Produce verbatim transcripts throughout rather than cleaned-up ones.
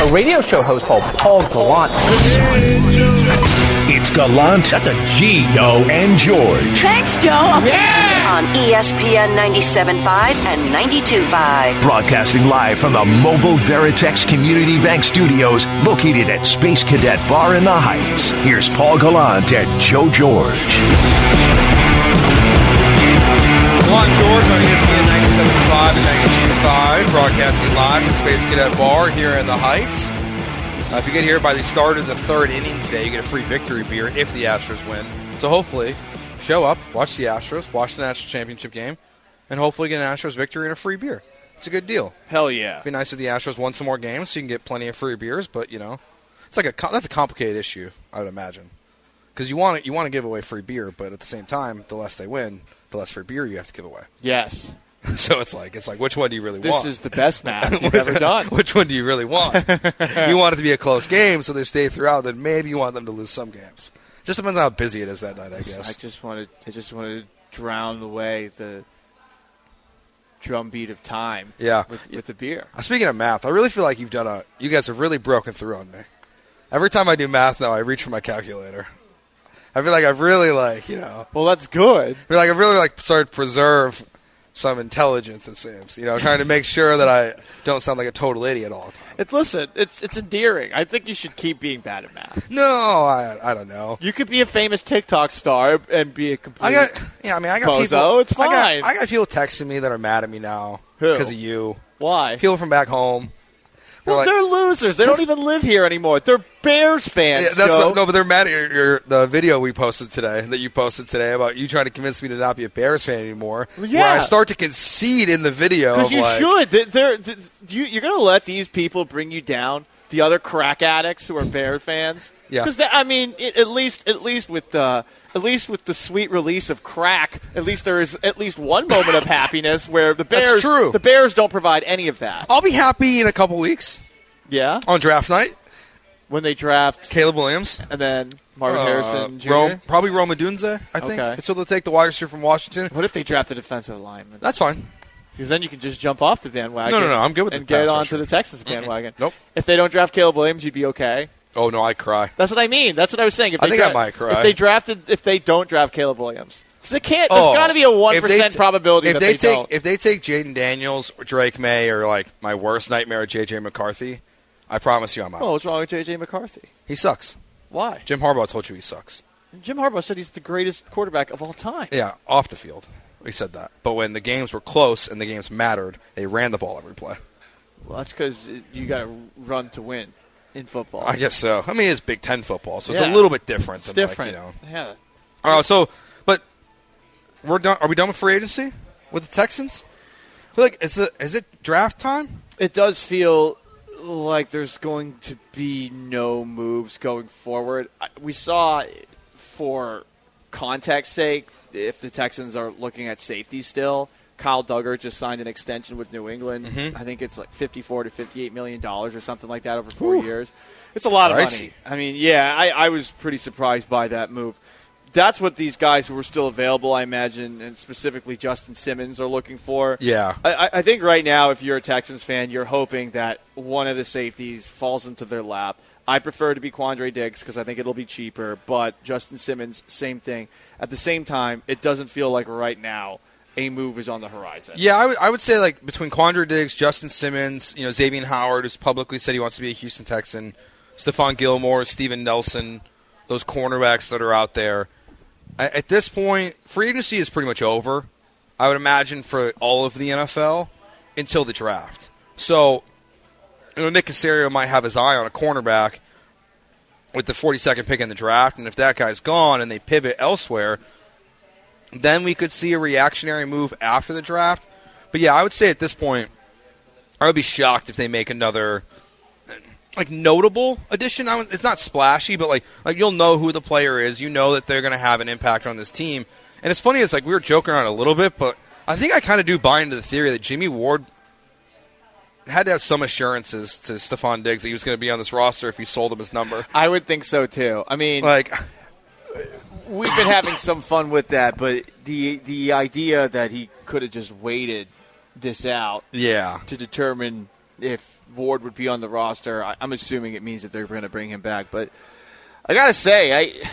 a radio show host called Paul Gallant. It's Gallant. That's a G, yo, and George. Thanks, Joe. Yeah! On E S P N ninety-seven point five and ninety-two point five. Broadcasting live from the Mobile Veritex Community Bank Studios, located at Space Cadet Bar in the Heights. Here's Paul Gallant and Joe George. Gallant George on E S P N ninety-seven point five and ninety-two point five, broadcasting live from Space Cadet Bar here in the Heights. Uh, if you get here by the start of the third inning today, you get a free victory beer if the Astros win. So hopefully, show up, watch the Astros, watch the National Championship game, and hopefully get an Astros victory and a free beer. It's a good deal. Hell yeah. It'd be nice if the Astros won some more games so you can get plenty of free beers, but, you know, it's like a that's a complicated issue, I would imagine. Because you want to, you want to give away free beer, but at the same time, the less they win, the less free beer you have to give away. Yes. So it's like, it's like, which one do you really this want? This is the best math you've ever done. Which one do you really want? You want it to be a close game so they stay throughout, then maybe you want them to lose some games. Just depends on how busy it is that night, I guess. I just wanted, I just wanted to drown away the drumbeat of time yeah. with, with the beer. Speaking of math, I really feel like you've done a, you guys have really broken through on me. Every time I do math now, I reach for my calculator. I feel like I've really, like, you know. Well, that's good. I feel like I've really, like, started to preserve some intelligence, it seems. You know, trying to make sure that I don't sound like a total idiot all the time. It's, listen, it's it's endearing. I think you should keep being bad at math. No, I I don't know. You could be a famous TikTok star and be a complete I got, yeah, I mean, I got bozo. people. It's fine. I got, I got people texting me that are mad at me now Who? because of you. Why? People from back home. Well, like, they're losers. They don't even live here anymore. They're Bears fans, yeah, that's Joe. a, no, but they're mad at your, your, the video we posted today, that you posted today about you trying to convince me to not be a Bears fan anymore. Well, yeah. Where I start to concede in the video. Because you like, should. They're, they're, they're, you, you're going to let these people bring you down, the other crack addicts who are Bears fans? Yeah. Because, I mean, it, at least at least with the... At least with the sweet release of crack, at least there is at least one moment of happiness where the Bears, That's true. the Bears don't provide any of that. I'll be happy in a couple weeks. Yeah, on draft night when they draft Caleb Williams and then Marvin uh, Harrison Junior Rome, probably Rome Odunze, I think. Okay. So they'll take the wide receiver from Washington. What if they draft the defensive lineman? That's fine. Because then you can just jump off the bandwagon. No, no, no. I'm good with and the get pass onto rusher. the Texans bandwagon. Nope. If they don't draft Caleb Williams, you'd be okay. Oh no, I cry. That's what I mean. That's what I was saying. If I they think dra- I might cry. If they drafted, if they don't draft Caleb Williams, because it can't. There's Oh, got to be a one if they percent t- probability if that they, they take don't. if they take Jaden Daniels or Drake May or like my worst nightmare, J J McCarthy, I promise you I'm out. Oh, what's wrong with J J McCarthy? He sucks. Why? Jim Harbaugh told you he sucks. Jim Harbaugh said he's the greatest quarterback of all time. Yeah, off the field, he said that. But when the games were close and the games mattered, they ran the ball every play. Well, that's because you got to run to win in football. I guess so. I mean, it's Big Ten football, so it's Yeah. a little bit different. It's than different. Like, you know. Yeah. Uh, so, but we're done. Are we done with free agency with the Texans? I feel like is it is it draft time? It does feel like there's going to be no moves going forward. I- We saw, for context sake, if the Texans are looking at safety still, Kyle Duggar just signed an extension with New England. Mhm. I think it's like fifty-four to fifty-eight million dollars or something like that over four Ooh. years. It's a lot of Pricey. money. I mean, yeah, I, I was pretty surprised by that move. That's what these guys who were still available, I imagine, and specifically Justin Simmons are looking for. Yeah. I, I think right now, if you're a Texans fan, you're hoping that one of the safeties falls into their lap. I prefer to be Quandre Diggs because I think it'll be cheaper, but Justin Simmons, same thing. At the same time, it doesn't feel like right now a move is on the horizon. Yeah, I would- I would say like between Quandre Diggs, Justin Simmons, you know, Xavier Howard, who's publicly said he wants to be a Houston Texan, Stephon Gilmore, Steven Nelson, those cornerbacks that are out there. I- At this point, free agency is pretty much over, I would imagine, for all of the N F L until the draft. So, you know, Nick Caserio might have his eye on a cornerback with the forty-second pick in the draft, and if that guy's gone and they pivot elsewhere, then we could see a reactionary move after the draft. But yeah, I would say at this point, I would be shocked if they make another like notable addition. I would, it's not splashy, but like like you'll know who the player is. You know that they're going to have an impact on this team. And it's funny, it's like we were joking around a little bit, but I think I kind of do buy into the theory that Jimmy Ward had to have some assurances to Stephon Diggs that he was going to be on this roster if he sold him his number. I would think so, too. I mean, like we've been having some fun with that, but the the idea that he could have just waited this out yeah. to determine if Ward would be on the roster. I, I'm assuming it means that they're going to bring him back. But I got to say, I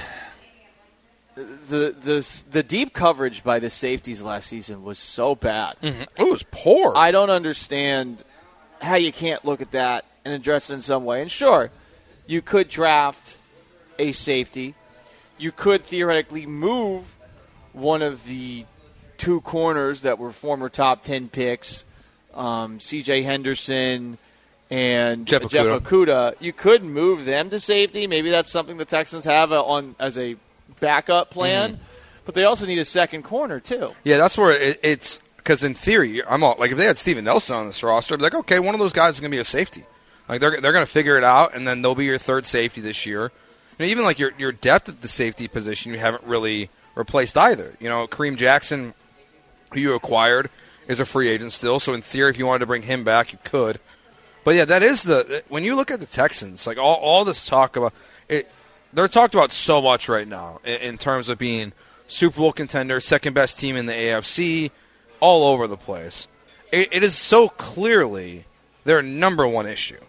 the the the deep coverage by the safeties last season was so bad. Mm-hmm. It was poor. I don't understand how you can't look at that and address it in some way. And sure, you could draft a safety. You could theoretically move one of the two corners that were former top ten picks, um, C J Henderson and Jeff Jeff Okudah. Okudah. You could move them to safety. Maybe that's something the Texans have on as a backup plan. Mm-hmm. But they also need a second corner, too. Yeah, that's where it, it's – because in theory, I'm all, like if they had Steven Nelson on this roster, I'd be like, okay, one of those guys is going to be a safety. Like they're they're going to figure it out, and then they'll be your third safety this year. You know, even like your your depth at the safety position, you haven't really replaced either. You know, Kareem Jackson, who you acquired, is a free agent still. So in theory, if you wanted to bring him back, you could. But yeah, that is the when you look at the Texans, like all all this talk about it, they're talked about so much right now in, in terms of being Super Bowl contender, second best team in the A F C, all over the place. It, it is so clearly their number one issue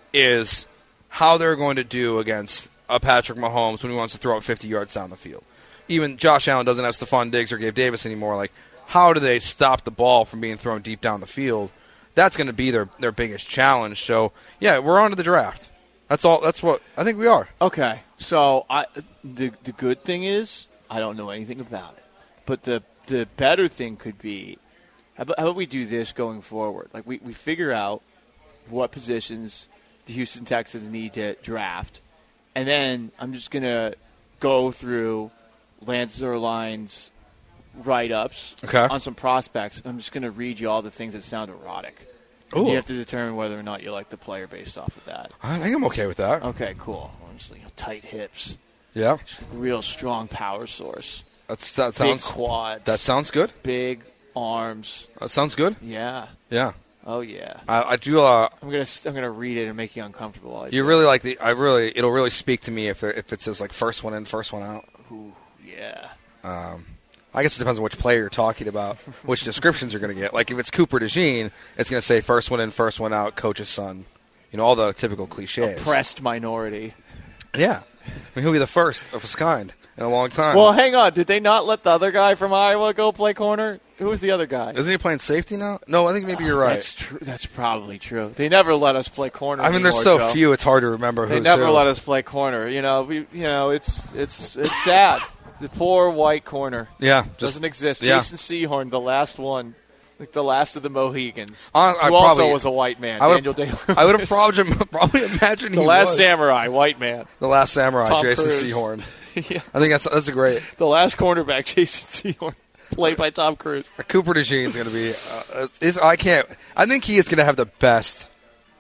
is how they're going to do against a Patrick Mahomes when he wants to throw it fifty yards down the field. Even Josh Allen doesn't have Stephon Diggs or Gabe Davis anymore. Like, how do they stop the ball from being thrown deep down the field? That's going to be their, their biggest challenge. So, yeah, we're on to the draft. That's all. That's what I think we are. Okay. So, I the the good thing is I don't know anything about it. But the the better thing could be, how about, how about we do this going forward? Like, we, we figure out what positions the Houston Texans need to draft. And then I'm just going to go through Lance Zierlein's write-ups okay. on some prospects. I'm just going to read you all the things that sound erotic. And you have to determine whether or not you like the player based off of that. I think I'm okay with that. Okay, cool. Just, you know, tight hips. Yeah. Real strong power source. That's, that Big sounds quads. That sounds good. Big arms. That sounds good. Yeah. Yeah. Oh yeah. I, I do. Uh, I'm gonna I'm gonna read it and make you uncomfortable. I you do. really like the. I really. It'll really speak to me if it, if it says like first one in, first one out. Ooh, yeah. Um, I guess it depends on which player you're talking about, which descriptions you're going to get. Like if it's Cooper DeJean, it's going to say first one in, first one out, coach's son. You know, all the typical cliches. Oppressed minority. Yeah. I mean, he'll be the first of his kind in a long time. Well, hang on. Did they not let the other guy from Iowa go play corner? Who was the other guy? Isn't he playing safety now? No, I think maybe you're oh, right. That's true. That's probably true. They never let us play corner. I mean, anymore, there's so Joe. few; it's hard to remember. They who's never who. let us play corner. You know, we. You know, it's it's it's sad. The poor white corner. Yeah, just, doesn't exist. Yeah. Jason Sehorn, the last one, like the last of the Mohegans, I, I who probably, also was a white man. I would Daniel Day-Lewis. I would have probably, probably imagined the he last was. samurai, white man. The last samurai, Tom Jason Cruise. Sehorn. Yeah. I think that's that's a great. The last cornerback, Jason Sehorn, played by Tom Cruise. Cooper DeJean is going to be. Uh, is, I can't. I think he is going to have the best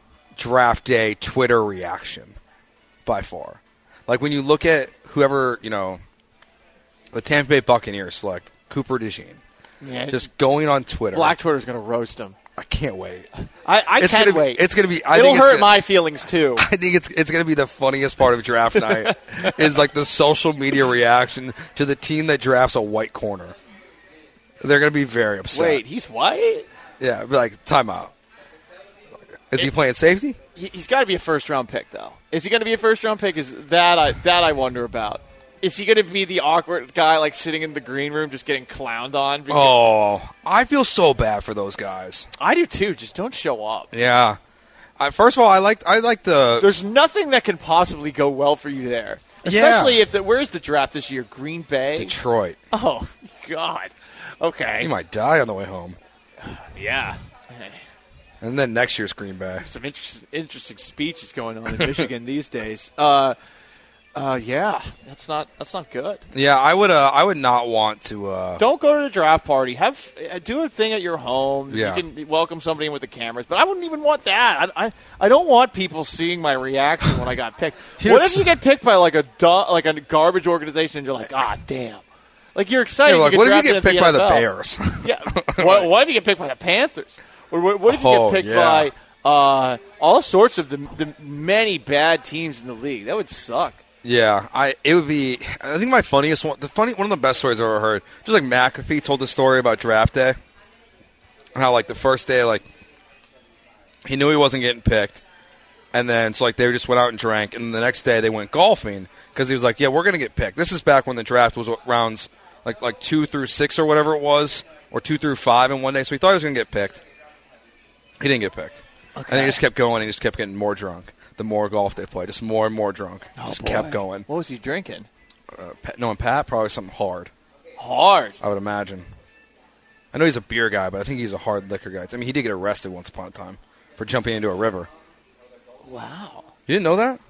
draft day Twitter reaction by far. Like when you look at whoever you know, the Tampa Bay Buccaneers select Cooper DeJean, Yeah, just going on Twitter. Black Twitter's going to roast him. I can't wait. I, I It's can't gonna be- wait. it's gonna be- I It'll think it's hurt gonna- my feelings too. I think it's it's going to be the funniest part of draft night is like the social media reaction to the team that drafts a white corner. They're going to be very upset. Wait, he's white? Yeah, be like timeout. Is he playing safety? He- He's got to be a first round pick, though. Is he going to be a first round pick? Is that I that I wonder about? Is he going to be the awkward guy, like sitting in the green room, just getting clowned on? Because Oh, I feel so bad for those guys. I do too. Just don't show up. Yeah. I, first of all, I like I like the. There's nothing that can possibly go well for you there. Especially if the where's the draft this year? Green Bay. Detroit. Oh God. Okay. You might die on the way home. Yeah. And then next year's Green Bay. Some interesting, interesting speeches going on in Michigan these days. Uh, uh, yeah, that's not that's not good. Yeah, I would. Uh, I would not want to. Uh, Don't go to the draft party. Have uh, do a thing at your home. Yeah. You can welcome somebody in with the cameras, but I wouldn't even want that. I I, I don't want people seeing my reaction when I got picked. What if you get picked by like a du- like a garbage organization and you're like, ah, damn. Like you're excited. Yeah, like, you what if you drafted get picked by the the N F L. Bears? Yeah. what, what if you get picked by the Panthers? Or what, what if you Oh, get picked yeah. by uh, all sorts of the, the many bad teams in the league? That would suck. Yeah, I it would be. I think my funniest one, the funny one of the best stories I've ever heard. Just like McAfee told the story about draft day, and how like the first day, like He knew he wasn't getting picked. And then, so, like, they just went out and drank. And the next day they went golfing because he was like, yeah, we're going to get picked. This is back when the draft was rounds, like, like two through six or whatever it was, or two through five in one day. So he thought he was going to get picked. He didn't get picked. Okay. And then he just kept going and he just kept getting more drunk. The more golf they played, just more and more drunk. Oh, just boy. kept going. What was he drinking? Uh, knowing Pat, probably something hard. Hard? I would imagine. I know he's a beer guy, but I think he's a hard liquor guy. I mean, he did get arrested once upon a time for jumping into a river. Wow. You didn't know that?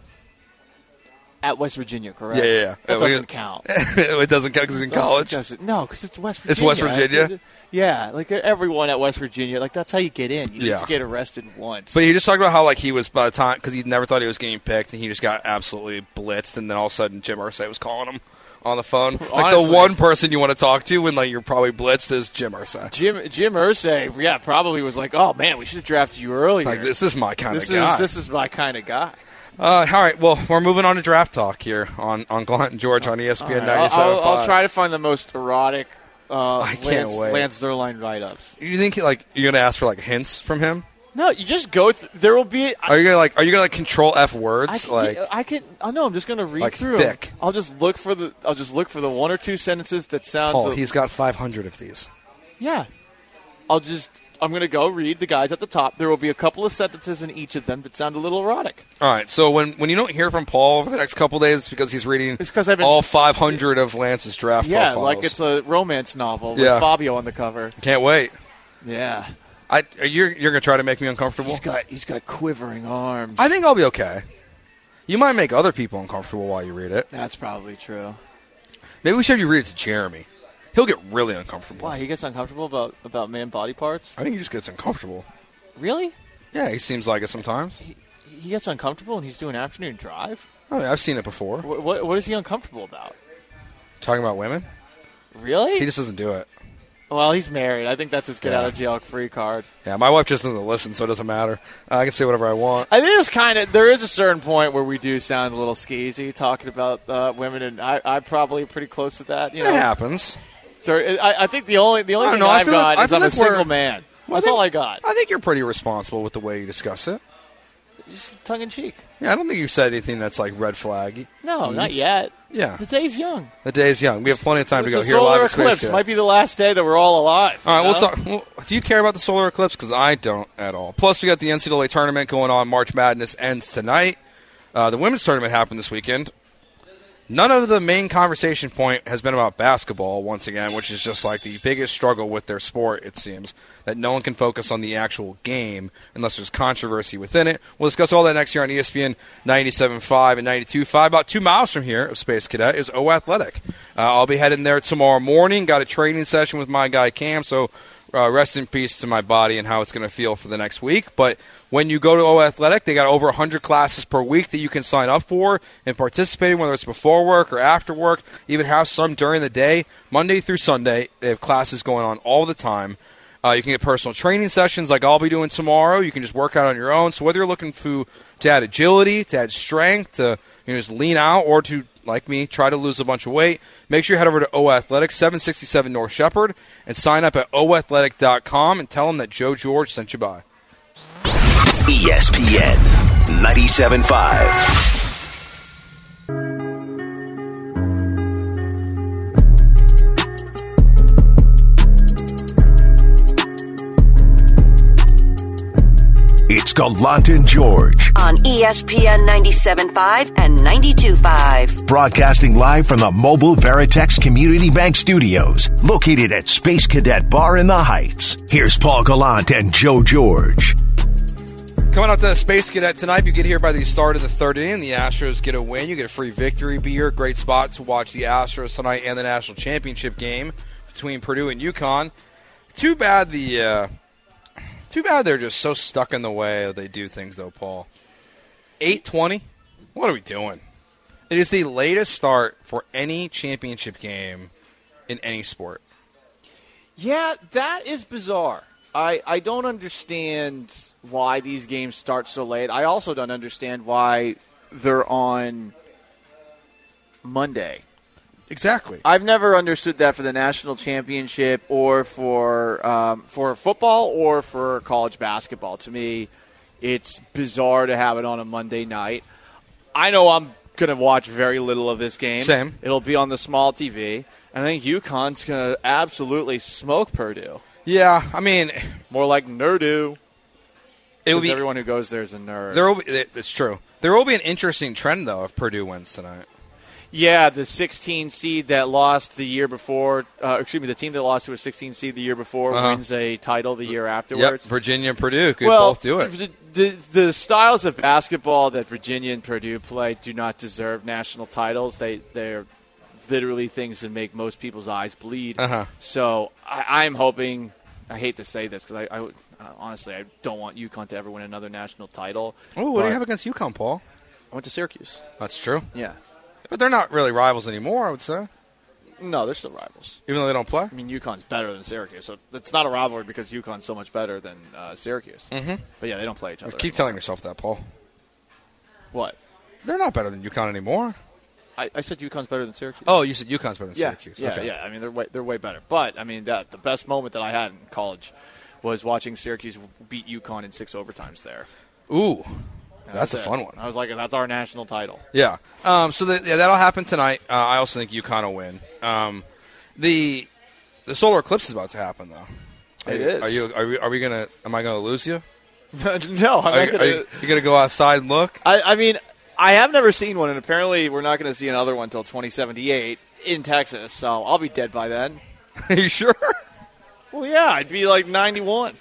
At West Virginia, correct? Yeah, yeah, yeah. That Yeah, doesn't we- count. It doesn't count because he's in college? Doesn't- No, because it's West Virginia. It's West Virginia? Yeah, like everyone at West Virginia, like that's how you get in. You Yeah. need to get arrested once. But he just talked about how, like, he was by the time, because he never thought he was getting picked, and he just got absolutely blitzed, and then all of a sudden Jim Irsay was calling him on the phone. Like, Honestly. the one person you want to talk to when, like, you're probably blitzed is Jim Irsay. Jim Jim Irsay, yeah, probably was like, "Oh man, we should have drafted you earlier." Like, this is my kind this of guy. is this is my kind of guy. Uh, all right, well, we're moving on to draft talk here on, on Glenn and George on E S P N All right, ninety-seven I'll, point I'll, five. I'll try to find the most erotic uh, I can't Lance, wait. Lance Zierlein write-ups. You think, like, you're going to ask for, like, hints from him? No, you just go. Th- there will be. Are you going to, like, are you going to, like, control F I words? can, Like, I can. I know. I'm just going to read like through thick. them. I'll just look for the. I'll just look for the one or two sentences that sounds. Paul, a- he's got five hundred of these. yeah. I'll just. I'm going to go read the guys at the top. There will be a couple of sentences in each of them that sound a little erotic. All right, so when, when you don't hear from Paul over the next couple days, it's because he's reading It's 'cause I've been- all five hundred of Lance's draft Yeah, profiles. like it's a romance novel with Yeah. Fabio on the cover. Can't wait. Yeah. I you're you're gonna try to make me uncomfortable. He's got he's got quivering arms. I think I'll be okay. You might make other people uncomfortable while you read it. That's probably true. Maybe we should have you read it to Jeremy. He'll get really uncomfortable. Why, he gets uncomfortable about, about man body parts? I think he just gets uncomfortable. Really? Yeah, he seems like it sometimes. He, he gets uncomfortable when he's doing afternoon drive? I mean, I've seen it before. What, what, what is he uncomfortable about? Talking about women, Really? he just doesn't do it. well, he's married. I think that's his get Yeah. out of jail free card. Yeah, my wife just doesn't listen, so it doesn't matter. Uh, I can say whatever I want. I think it's kind of there is a certain point where we do sound a little skeezy talking about uh, women, and I, I'm probably pretty close to that. You know, It happens. There, I, I think the only the only I don't thing know, I I've feel like- got I is feel I'm a like we're- single man. Well, That's I think- all I got. I think you're pretty responsible with the way you discuss it. Just tongue in cheek. Yeah, I don't think you've said anything that's like red flag. No, not yet. Yeah, The day's young. the day is young. We have plenty of time to go It's a here live solar at Space eclipse Cadet. might be the last day that we're all alive. All right, you we'll know? talk. Well, do you care about the solar eclipse? Because I don't at all. Plus, we got the N C double A tournament going on. March Madness ends tonight. Uh, the women's tournament happened this weekend. None of the main conversation point has been about basketball once again, which is just like the biggest struggle with their sport, it seems, that no one can focus on the actual game unless there's controversy within it. We'll discuss all that next year on E S P N ninety-seven point five and ninety-two point five. About two miles from here of Space Cadet is O Athletic. Uh, I'll be heading there tomorrow morning. Got a training session with my guy Cam, so uh, rest in peace to my body and how it's going to feel for the next week. But when you go to O Athletic, they got over one hundred classes per week that you can sign up for and participate in, whether it's before work or after work, even have some during the day. Monday through Sunday, they have classes going on all the time. Uh, you can get personal training sessions like I'll be doing tomorrow. You can just work out on your own. So whether you're looking to, to add agility, to add strength, to you know, just lean out, or to, like me, try to lose a bunch of weight, make sure you head over to O Athletic, seven sixty-seven North Shepherd, and sign up at o athletic dot com and tell them that Joe George sent you by. E S P N ninety-seven point five. It's Gallant and George, On E S P N ninety-seven point five and ninety-two point five. broadcasting live from the Mobile Veritex Community Bank Studios, located at Space Cadet Bar in the Heights. Here's Paul Gallant and Joe George. Coming up to Space Cadet tonight, if you get here by the start of the third inning, the Astros get a win. You get a free victory beer. Great spot to watch the Astros tonight and the national championship game between Purdue and UConn. Too bad the, uh, too bad they're just so stuck in the way that they do things, though, Paul. eight twenty? What are we doing? It is the latest start for any championship game in any sport. Yeah, that is bizarre. I, I don't understand why these games start so late. I also don't understand why they're on Monday. Exactly. I've never understood that for the national championship or for um, for football or for college basketball. To me, It's bizarre to have it on a Monday night. I know I'm going to watch very little of this game. Same. It'll be on the small T V. And I think UConn's going to absolutely smoke Purdue. Yeah, I mean, more like Nerdu. It will be everyone who goes there is a nerd. There will be. It's true. There will be an interesting trend though if Purdue wins tonight. Yeah, the sixteen seed that lost the year before, uh, excuse me, the team that lost to a sixteen seed the year before uh-huh. wins a title the year afterwards. Yep, Virginia and Purdue could well, both do it. The, the, the styles of basketball that Virginia and Purdue play do not deserve national titles. They, they're literally things that make most people's eyes bleed. Uh-huh. So I, I'm hoping, I hate to say this because I, I uh, honestly, I don't want UConn to ever win another national title. Oh, what do you have against UConn, Paul? I went to Syracuse. That's true. Yeah. But they're not really rivals anymore, I would say. No, they're still rivals. Even though they don't play? I mean, UConn's better than Syracuse, so it's not a rivalry because UConn's so much better than uh, Syracuse. Mm-hmm. But, yeah, they don't play each other Keep anymore. telling yourself that, Paul. What? They're not better than UConn anymore. I, I said UConn's better than Syracuse. Oh, you said UConn's better than yeah, Syracuse. Yeah, okay. yeah. I mean, they're way, they're way better. But, I mean, that the best moment that I had in college was watching Syracuse beat UConn in six overtimes there. Ooh. That's, that's a fun one. I was like, that's our national title. Yeah. Um, so the, yeah, that'll happen tonight. Uh, I also think UConn will win. Um, the the solar eclipse is about to happen, though. It are, is. Are you? Are we? Are we gonna? Am I gonna lose you? no, I'm are, not gonna. Are you, you gonna go outside and look? I, I mean, I have never seen one, and apparently we're not going to see another one until twenty seventy-eight in Texas. So I'll be dead by then. Are you sure? Well, yeah, I'd be like ninety-one.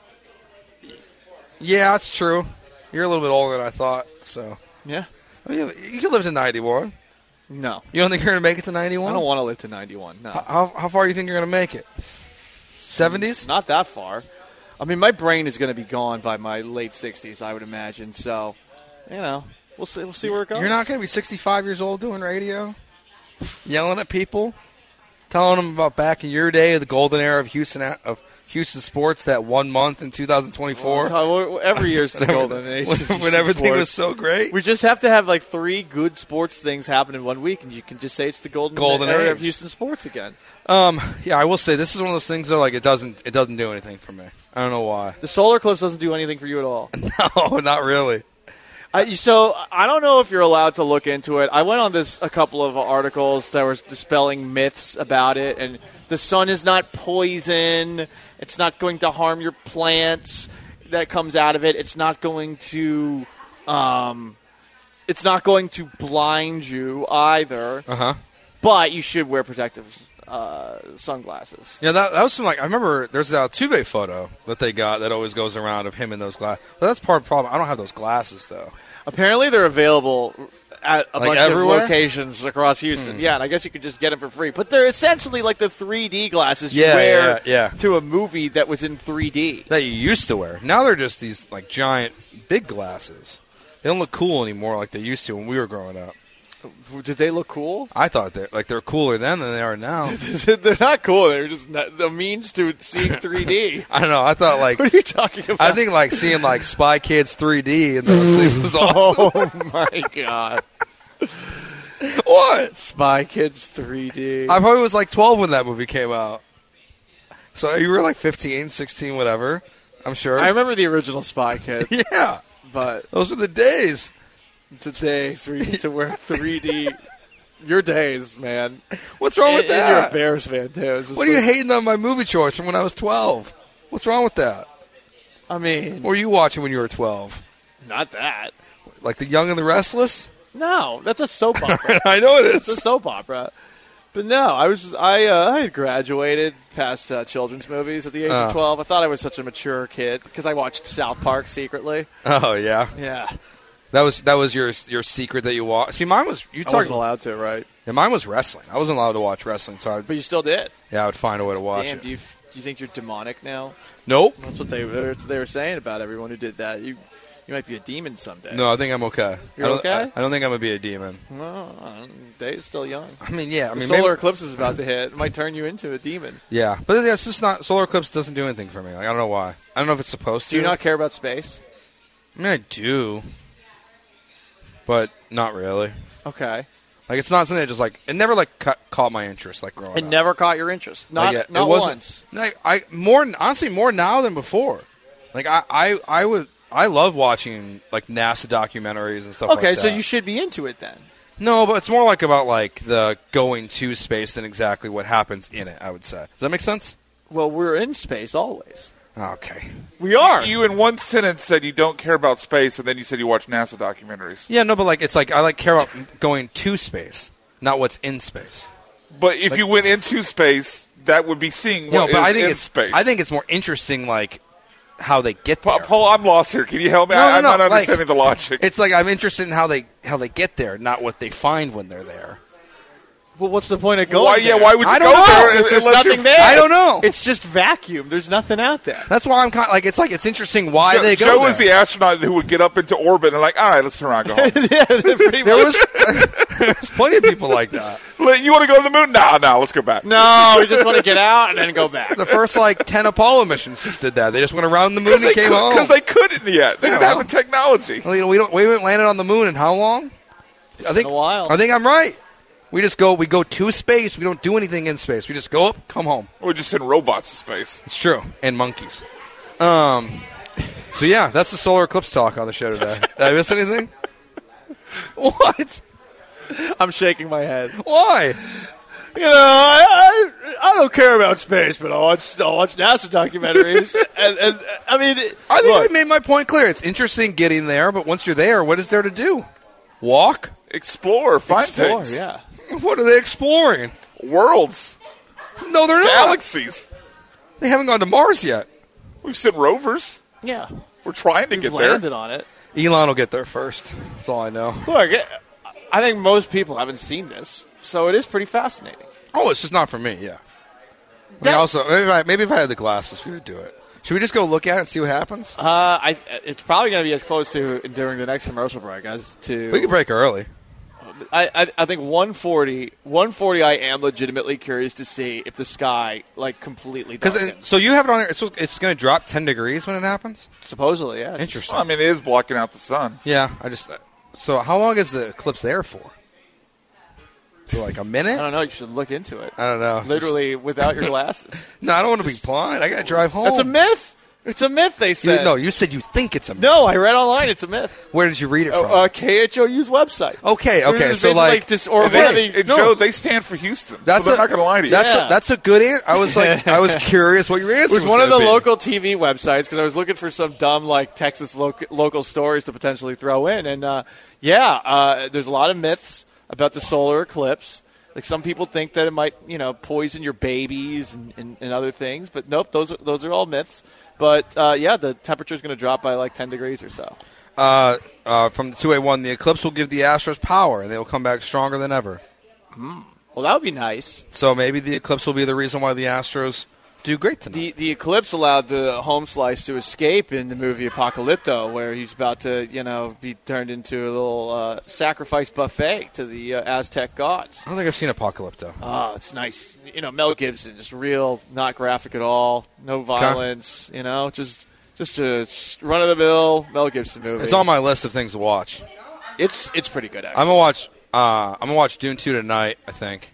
Yeah, that's true. You're a little bit older than I thought. So yeah, I mean, you can live to ninety-one. No, you don't think you're gonna make it to ninety-one? I don't want to live to ninety-one. No. How, how far do you think you're gonna make it? seventies? Not that far. I mean, my brain is going to be gone by my late sixties, I would imagine. So, you know, we'll see. We'll see where it goes. You're not gonna be sixty-five years old doing radio, yelling at people, telling them about back in your day, the golden era of Houston of. Houston sports that one month in two thousand twenty-four. Well, every year's the golden age. when, when everything sports. was so great. We just have to have like three good sports things happen in one week, and you can just say it's the golden, golden era age of Houston sports again. Um, yeah, I will say this is one of those things though. Like it doesn't, it doesn't do anything for me. I don't know why. The solar eclipse doesn't do anything for you at all. No, not really. Uh, so I don't know if you're allowed to look into it. I went on this a couple of articles that were dispelling myths about it, and the sun is not poison. It's not going to harm your plants that comes out of it. It's not going to, um, it's not going to blind you either. Uh huh. But you should wear protective uh, sunglasses. Yeah, that, that was some like I remember. There's a Altuve photo that they got that always goes around of him in those glasses. But that's part of the problem. I don't have those glasses though. Apparently, they're available at a like bunch everywhere? of locations across Houston. Hmm. Yeah, and I guess you could just get them for free. But they're essentially like the three D glasses you yeah, wear yeah, yeah. to a movie that was in three D. That you used to wear. Now they're just these like giant, big glasses. They don't look cool anymore like they used to when we were growing up. Did they look cool? I thought they like they're cooler then than they are now. They're not cool. They're just not, the means to seeing three D. I don't know. I thought like what are you talking about? I think like seeing like Spy Kids three D and those things was awesome. Oh my god! What? Spy Kids three D. I probably was like twelve when that movie came out. So you were like fifteen, sixteen, whatever. I'm sure. I remember the original Spy Kids. Yeah, but those were the days. Today's where you need to wear three D. Your days, man. What's wrong with and, that? And you're a Bears fan, too. What are like, you hating on my movie choice from when I was twelve? What's wrong with that? I mean... What were you watching when you were twelve? Not that. Like The Young and the Restless? No, that's a soap opera. I know it is. It's a soap opera. But no, I was I uh, I had graduated past uh, children's movies at the age uh. of twelve. I thought I was such a mature kid because I watched South Park secretly. Oh, yeah? Yeah. That was that was your your secret that you watched. See, mine was you. I wasn't allowed to, right? Yeah, mine was wrestling. I wasn't allowed to watch wrestling, so. I'd, but you still did. Yeah, I would find a way to watch Damn, it. do you do you think you're demonic now? Nope. That's what they that's what they were saying about everyone who did that. You you might be a demon someday. No, I think I'm okay. You're I don't, okay? I, I don't think I'm gonna be a demon. No, Dave's still young. I mean, yeah. I the mean, solar maybe, eclipse is about to hit. It might turn you into a demon. Yeah, but yeah, it's just not. Solar eclipse doesn't do anything for me. Like, I don't know why. I don't know if it's supposed to. Do you not care about space? I mean, I do. But not really. Okay. Like, it's not something that just, like, it never, like, ca- caught my interest, like, growing it up. It never caught your interest? Not, like, not it wasn't, once? Like, I, more, honestly, more now than before. Like, I, I, I would, I love watching like NASA documentaries and stuff. Okay, like that. so you should be into it then. No, but it's more like about like the going to space than exactly what happens in it. I would say. Does that make sense? Well, we're in space always. Okay. We are. You in one sentence said you don't care about space, and then you said you watch NASA documentaries. Yeah, no, but like it's like I like care about going to space, not what's in space. But if Like- you went into space, that would be seeing what No, is but I think in it's space. I think it's more interesting, like how they get there. Pa- Paul, I'm lost here. Can you help me? No, I, no, I'm no, not like- understanding the logic. It's like I'm interested in how they how they get there, not what they find when they're there. Well, what's the point of going Why? Yeah. there? Why would you I go don't know. there There's, there's unless nothing you're? there. I don't know. It's just vacuum. There's nothing out there. That's why I'm kind of, like it's like it's interesting why Joe, they go Joe there. was the astronaut who would get up into orbit and like, all right, let's turn around, and go home. Yeah, pretty there much. was there's plenty of people like that. Like, you want to go to the moon? No, no, let's go back. No, we just want to get out and then go back. The first like ten Apollo missions just did that. They just went around the moon and Because came home. Because they couldn't yet. They didn't Yeah. have the technology. Well, you know, we don't we haven't landed on the moon in how long? I think a while. I think I'm right. We just go we go to space. We don't do anything in space. We just go up, come home. We're just send robots to space. It's true, and monkeys. Um. So yeah, that's the solar eclipse talk on the show today. Did I miss anything? What? I'm shaking my head. Why? You know, I, I, I don't care about space, but I watch I watch NASA documentaries. and, and I mean, I think look, I made my point clear. It's interesting getting there, but once you're there, what is there to do? Walk? Explore, find explore, things. yeah. What are they exploring? Worlds, No, they're not. galaxies. They haven't gone to Mars yet. We've sent rovers. Yeah. We're trying to We've get landed there. on it. Elon will get there first. That's all I know. Look, I think most people haven't seen this, so it is pretty fascinating. Oh, it's just not for me. Yeah. I mean, That- also, maybe if, I, maybe if I had the glasses, we would do it. Should we just go look at it and see what happens? Uh, I, it's probably going to be as close to during the next commercial break as to. We could break early. I, I, I think one forty, one forty. I am legitimately curious to see if the sky like completely Because darkens. so you have it on there. It's, it's going to drop ten degrees when it happens. Supposedly, yeah. Interesting. Well, I mean, it is blocking out the sun. Yeah, I just. So how long is the eclipse there for? For like a I minute? don't know. You should look into it. I don't know. Literally without your glasses. No, I don't want to be blind. I got to drive home. That's a myth. It's a myth. They You, said. no, you said you think it's a myth. No, I read online. It's a myth. Where did you read it from? Oh, uh, K H O U's website. okay, okay. There's So basically like, dis- or And, one of they, the- and no. Joe, they stand for Houston. that's so they're a, not going to lie to you. That's Yeah. a, that's a good answer. I was like, I was curious what your answer It was one of gonna the be. local T V websites because I was looking for some dumb like Texas lo- local stories to potentially throw in, and uh, yeah, uh, there's a lot of myths about the solar eclipse. Like some people think that it might, you know, poison your babies and, and, and other things, but nope, those are, those are all myths. But uh, yeah, the temperature is going to drop by like ten degrees or so. Uh, uh, from the two A one, the eclipse will give the Astros power, and they will come back stronger than ever. Well, that would be nice. So maybe the eclipse will be the reason why the Astros do great tonight. The the eclipse allowed the home slice to escape in the movie Apocalypto, where he's about to, you know, be turned into a little uh, sacrifice buffet to the uh, Aztec gods. I don't think I've seen Apocalypto. Oh, it's nice. You know, Mel Gibson, just real, not graphic at all, no violence. You know, just just a run of the mill Mel Gibson movie. It's on my list of things to watch. It's it's pretty good. Actually, I'm gonna watch. Uh, I'm gonna watch Dune two tonight. I think.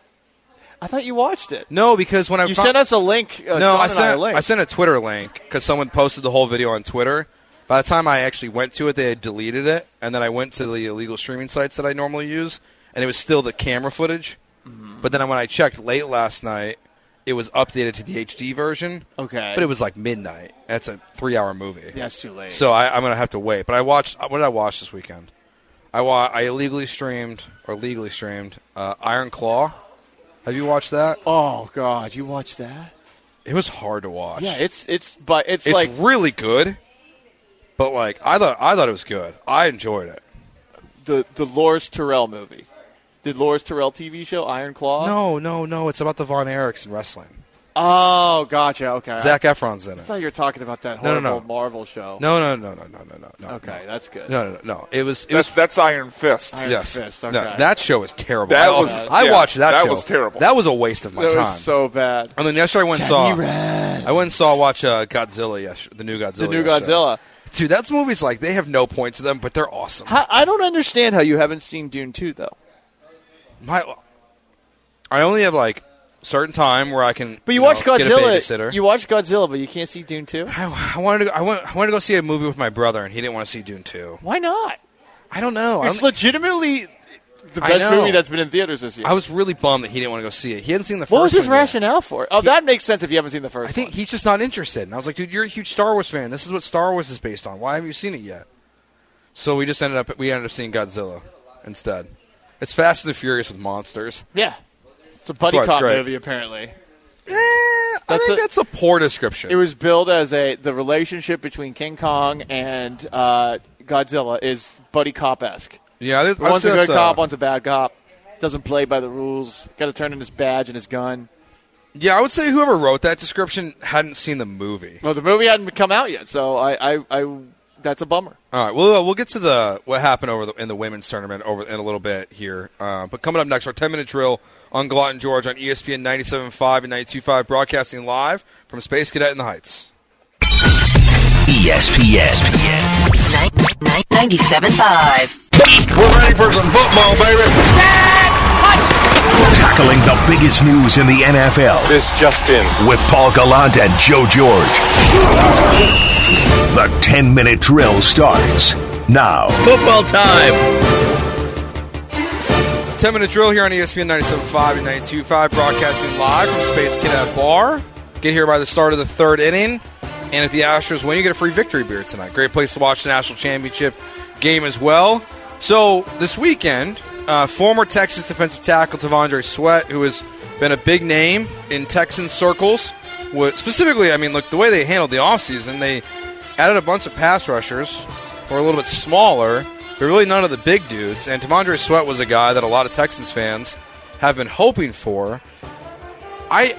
I thought you watched it. No, because when I You found- sent us a link. Uh, no, Sean I and sent a link. I sent a Twitter link because someone posted the whole video on Twitter. By the time I actually went to it, they had deleted it, and then I went to the illegal streaming sites that I normally use, and it was still the camera footage. Mm-hmm. But then when I checked late last night, it was updated to the H D version. Okay. But it was like midnight. That's a three-hour movie. Yeah, it's too late. So I, I'm gonna have to wait. But I watched. What did I watch this weekend? I wa- I illegally streamed or legally streamed uh, Iron Claw. Have you watched that? oh God, you watched that? It was hard to watch. Yeah, it's it's but it's, it's like really good. But like I thought, I thought it was good. I enjoyed it. the the Loris Terrell movie. The Loris Terrell T V show Iron Claw. No, no, no. It's about the Von Erichs in wrestling. Oh, gotcha. Okay. Zach Efron's in I it. thought you were talking about that No, no, horrible no. Marvel show. No, no, no, no, no, no, no, no. Okay, that's good. No, no, no, no. It was. It That's, was. that's Iron Fist. Iron Yes. Fist, No, okay. that show was terrible. That I, was- I yeah, watched that. that show. was terrible. That was a waste of my That time. was so bad. and then yesterday I went and saw. I went and saw watch uh, Godzilla. Yes, the new Godzilla. The new yesterday. Godzilla. Dude, that's movies like they have no point to them, but they're awesome. How, I don't understand how you haven't seen Dune two though. My, I only have like certain time where I can. But you, you watch know, get a Godzilla. babysitter. You watch Godzilla, but you can't see Dune two. I, I wanted to. Go, I, went, I wanted to go see a movie with my brother, and he didn't want to see Dune two. Why not? I don't know. It's I don't, legitimately the I best know. movie that's been in theaters this year. I was really bummed that he didn't want to go see it. He hadn't seen the first. What was his one yet. rationale for it? Oh, that makes sense if you haven't seen the first. I think one. he's just not interested. And I was like, dude, you're a huge Star Wars fan. This is what Star Wars is based on. Why haven't you seen it yet? So we just ended up we ended up seeing Godzilla instead. It's Fast and the Furious with monsters. Yeah, it's a buddy That's why it's cop great. movie apparently. Eh, I That's think a- that's a poor description. It was billed as a the relationship between King Kong and uh, Godzilla is buddy cop-esque. yeah, there's- I'd One's say a good that's, uh, cop, one's a bad cop. Doesn't play by the rules. Got to turn in his badge and his gun. Yeah, I would say whoever wrote that description hadn't seen the movie. Well, the movie hadn't come out yet, so I, I, I that's a bummer. All right, well, uh, we'll get to the what happened over the, in the women's tournament over in a little bit here. Uh, but coming up next, our ten-minute drill on Glot and George on E S P N ninety-seven point five and ninety-two point five, broadcasting live from Space Cadet in the Heights. E S P N. ninety-seven point five. We're ready for some football, baby. Tackling the biggest news in the N F L. This just in. With Paul Gallant and Joe George. The ten-minute drill starts now. Football time. ten-minute drill here on E S P N ninety-seven point five and ninety-two point five, broadcasting live from Space Cadet Bar. Get here by the start of the third inning. And if the Astros win, you get a free victory beer tonight. Great place to watch the national championship game as well. So this weekend, uh, former Texas defensive tackle T'Vondre Sweat, who has been a big name in Texan circles, was, specifically, I mean, look, the way they handled the offseason, they added a bunch of pass rushers who are a little bit smaller, but really none of the big dudes. And T'Vondre Sweat was a guy that a lot of Texans fans have been hoping for. I...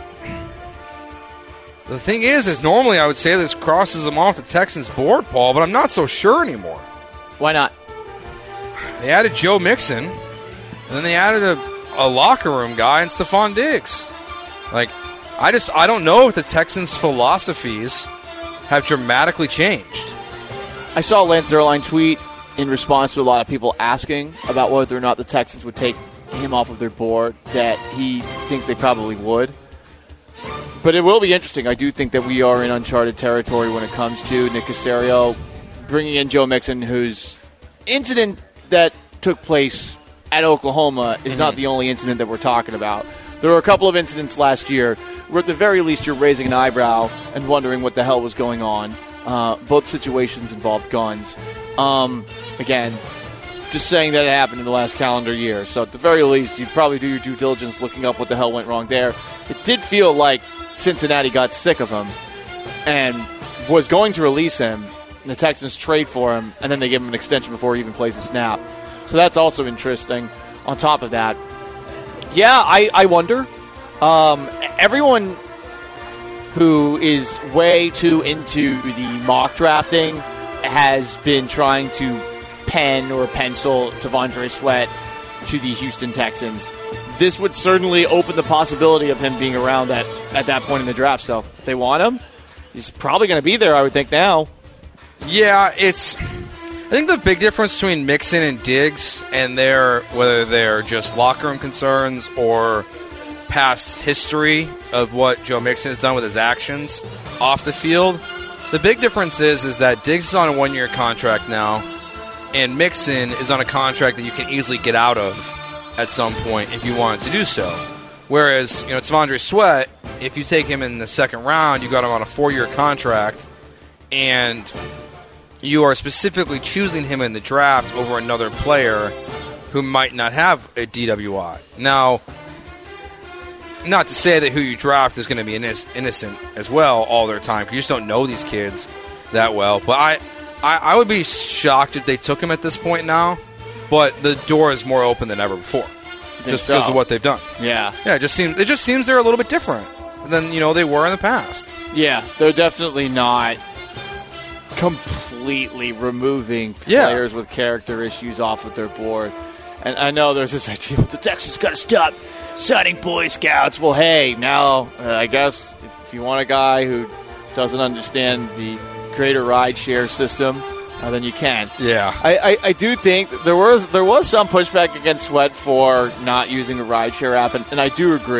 The thing is, is normally I would say this crosses them off the Texans' board, Paul, but I'm not so sure anymore. Why not? They added Joe Mixon, and then they added a, a locker room guy in Stephon Diggs. Like, I just I don't know if the Texans' philosophies have dramatically changed. I saw Lance Zierlein tweet in response to a lot of people asking about whether or not the Texans would take him off of their board, that he thinks they probably would. But it will be interesting. I do think that we are in uncharted territory when it comes to Nick Caserio bringing in Joe Mixon, whose incident that took place at Oklahoma is mm-hmm. not the only incident that we're talking about. There were a couple of incidents last year where at the very least you're raising an eyebrow and wondering what the hell was going on. Uh, both situations involved guns. Um, again, just saying that it happened in the last calendar year. So at the very least, you'd probably do your due diligence looking up what the hell went wrong there. It did feel like Cincinnati got sick of him and was going to release him, and the Texans trade for him, and then they give him an extension before he even plays a snap. So that's also interesting. On top of that, yeah, I, I wonder. Um, everyone who is way too into the mock drafting has been trying to pen or pencil T'Vondre Sweat to the Houston Texans. This would certainly open the possibility of him being around at, at that point in the draft. So if they want him, he's probably going to be there, I would think, now. Yeah, it's... I think the big difference between Mixon and Diggs and their, whether they're just locker room concerns or past history of what Joe Mixon has done with his actions off the field, the big difference is, is that Diggs is on a one-year contract now, and Mixon is on a contract that you can easily get out of at some point if you wanted to do so. Whereas, you know, T'Vondre Sweat, if you take him in the second round, you got him on a four-year contract, and you are specifically choosing him in the draft over another player who might not have a D W I. Now, not to say that who you draft is going to be innocent as well all their time, because you just don't know these kids that well. But I, I, I would be shocked if they took him at this point now, but the door is more open than ever before, just so. because of what they've done. Yeah. Yeah, it just seems, it just seems they're a little bit different than, you know, they were in the past. Yeah, they're definitely not completely removing Yeah. players with character issues off of their board. And I know there's this idea, well, the Texans got to stop signing Boy Scouts. Well, hey, now uh, I guess if, if you want a guy who doesn't understand the greater rideshare system, uh, then you can. Yeah. I, I, I do think that there was there was some pushback against Sweat for not using a rideshare app, and, and I do agree.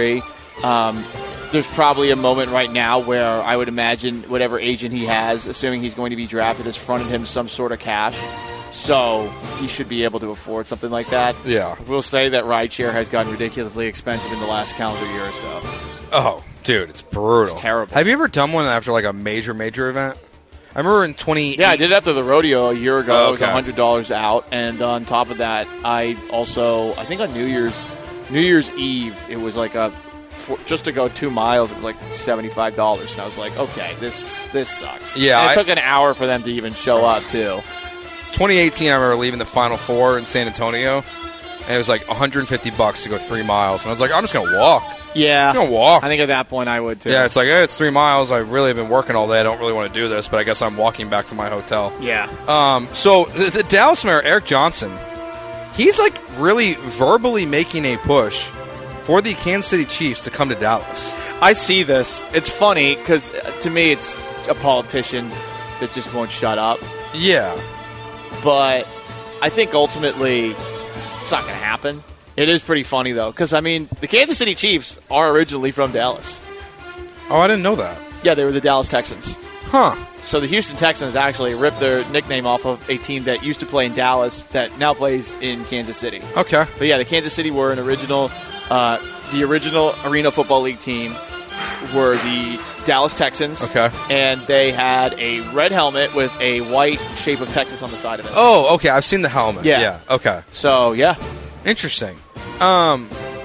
Um, there's probably a moment right now where I would imagine whatever agent he has, assuming he's going to be drafted, has fronted him some sort of cash. So he should be able to afford something like that. Yeah. We'll say that rideshare has gotten ridiculously expensive in the last calendar year or so. Oh, dude, it's brutal. It's terrible. Have you ever done one after like a major, major event? I remember in twenty. Yeah, I did it after the rodeo a year ago. Oh, It was okay. one hundred dollars out. And on top of that, I also, I think on New Year's, New Year's Eve, it was like a, for, just to go two miles, it was like seventy-five dollars. And I was like, okay, this this sucks. Yeah, And it I- took an hour for them to even show up, too. twenty eighteen, I remember leaving the Final Four in San Antonio, and it was like one hundred fifty bucks to go three miles. And I was like, I'm just going to walk. Yeah. I'm gonna walk. I think at that point I would, too. Yeah, it's like, hey, it's three miles. I really have been working all day. I don't really want to do this, but I guess I'm walking back to my hotel. Yeah. Um, so the, the Dallas mayor, Eric Johnson, he's like really verbally making a push for the Kansas City Chiefs to come to Dallas. I see this. It's funny because to me it's a politician that just won't shut up. Yeah. But I think ultimately it's not going to happen. It is pretty funny, though, because, I mean, the Kansas City Chiefs are originally from Dallas. Oh, I didn't know that. Yeah, they were the Dallas Texans. Huh. So the Houston Texans actually ripped their nickname off of a team that used to play in Dallas that now plays in Kansas City. Okay. But, yeah, the Kansas City were an original uh, – the original Arena Football League team were the Dallas Texans. Okay. And they had a red helmet with a white shape of Texas on the side of it. Oh, okay. I've seen the helmet. Yeah. Yeah. Okay. So, yeah. Interesting. Um,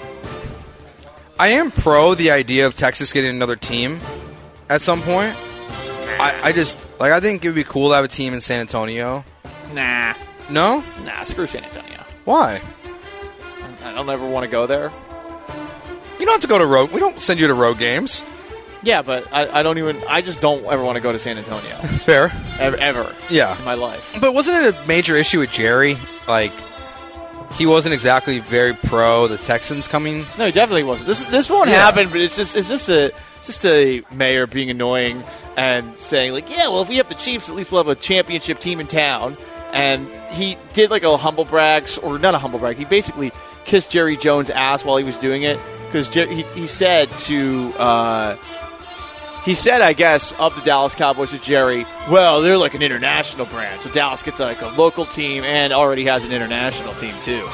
I am pro the idea of Texas getting another team at some point. I, I just, like, I think it would be cool to have a team in San Antonio. Nah. No? Nah, screw San Antonio. Why? I don't ever want to go there. You don't have to go to road. We don't send you to road games. Yeah, but I, I don't even. I just don't ever want to go to San Antonio. It's fair. Ever, ever. Yeah. In my life. But wasn't it a major issue with Jerry? Like, he wasn't exactly very pro the Texans coming. No, he definitely wasn't. This this won't Yeah. happen. But it's just it's just a it's just a mayor being annoying and saying like, yeah, well, if we have the Chiefs, at least we'll have a championship team in town. And he did like a humble brag, or not a humble brag. He basically kissed Jerry Jones' ass while he was doing it because he he said to. Uh, He said, I guess, of the Dallas Cowboys to Jerry, well, they're like an international brand. So Dallas gets like a local team and already has an international team, too.